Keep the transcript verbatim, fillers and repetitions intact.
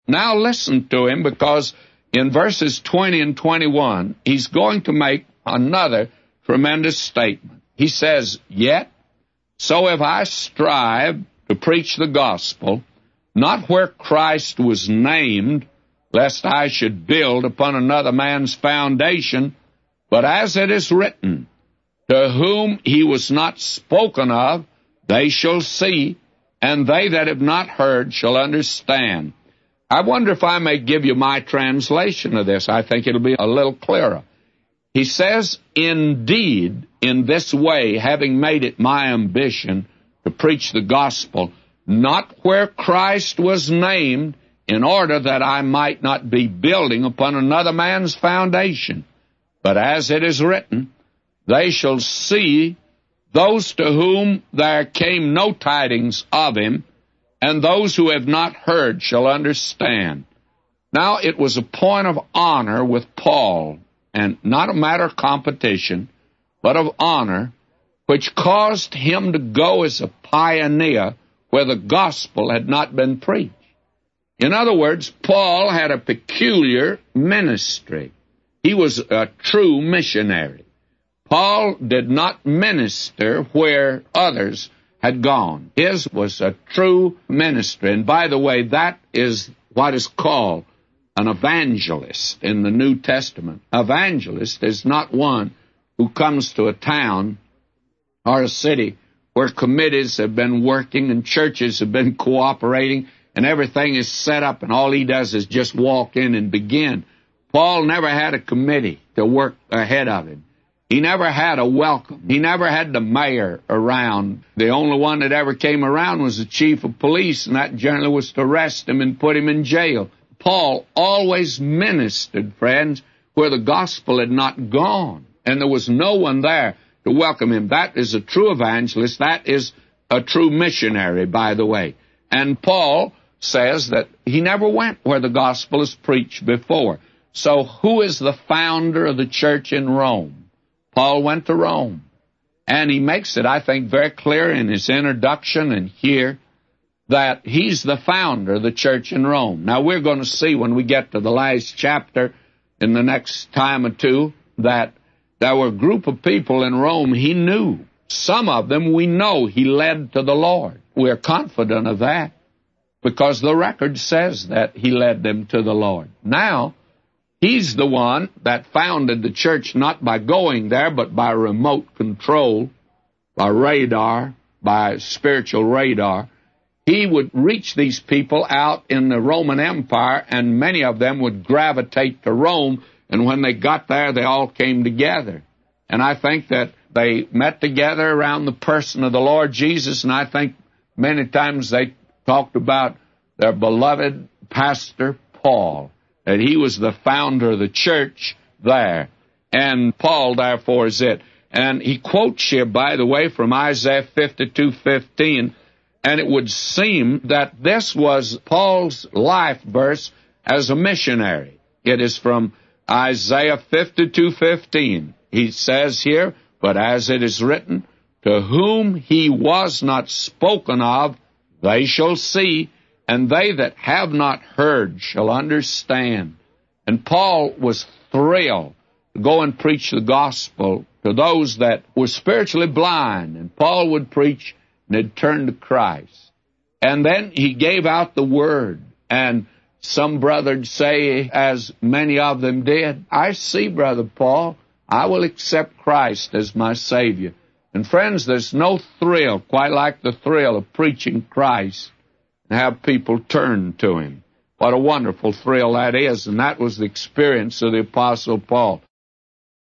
Now listen to him, because in verses twenty and twenty-one, he's going to make another tremendous statement. He says, "Yet, so if I strive to preach the gospel, not where Christ was named, lest I should build upon another man's foundation, but as it is written, to whom he was not spoken of, they shall see, and they that have not heard shall understand." I wonder if I may give you my translation of this. I think it'll be a little clearer. He says, "Indeed, in this way, having made it my ambition to preach the gospel, not where Christ was named, in order that I might not be building upon another man's foundation, but as it is written, they shall see those to whom there came no tidings of him, and those who have not heard shall understand." Now, it was a point of honor with Paul, and not a matter of competition, but of honor, which caused him to go as a pioneer where the gospel had not been preached. In other words, Paul had a peculiar ministry. He was a true missionary. Paul did not minister where others had gone. His was a true ministry. And by the way, that is what is called an evangelist in the New Testament. Evangelist is not one who comes to a town or a city where committees have been working and churches have been cooperating and everything is set up, and all he does is just walk in and begin. Paul never had a committee to work ahead of him. He never had a welcome. He never had the mayor around. The only one that ever came around was the chief of police, and that generally was to arrest him and put him in jail. Paul always ministered, friends, where the gospel had not gone, and there was no one there to welcome him. That is a true evangelist. That is a true missionary, by the way. And Paul says that he never went where the gospel is preached before. So who is the founder of the church in Rome? Paul went to Rome. And he makes it, I think, very clear in his introduction and here that he's the founder of the church in Rome. Now, we're going to see when we get to the last chapter in the next time or two that there were a group of people in Rome he knew. Some of them we know he led to the Lord. We're confident of that because the record says that he led them to the Lord. Now, he's the one that founded the church not by going there, but by remote control, by radar, by spiritual radar. He would reach these people out in the Roman Empire, and many of them would gravitate to Rome, and when they got there, they all came together. And I think that they met together around the person of the Lord Jesus, and I think many times they talked about their beloved pastor, Paul, that he was the founder of the church there. And Paul, therefore, is it. And he quotes here, by the way, from Isaiah fifty-two fifteen, and it would seem that this was Paul's life verse as a missionary. It is from Isaiah fifty-two fifteen. He says here, "But as it is written, to whom he was not spoken of, they shall see, and they that have not heard shall understand." And Paul was thrilled to go and preach the gospel to those that were spiritually blind. And Paul would preach, and they'd turn to Christ. And then he gave out the word. And some brothers say, as many of them did, "I see, Brother Paul, I will accept Christ as my Savior." And friends, there's no thrill quite like the thrill of preaching Christ and have people turn to him. What a wonderful thrill that is, and that was the experience of the Apostle Paul.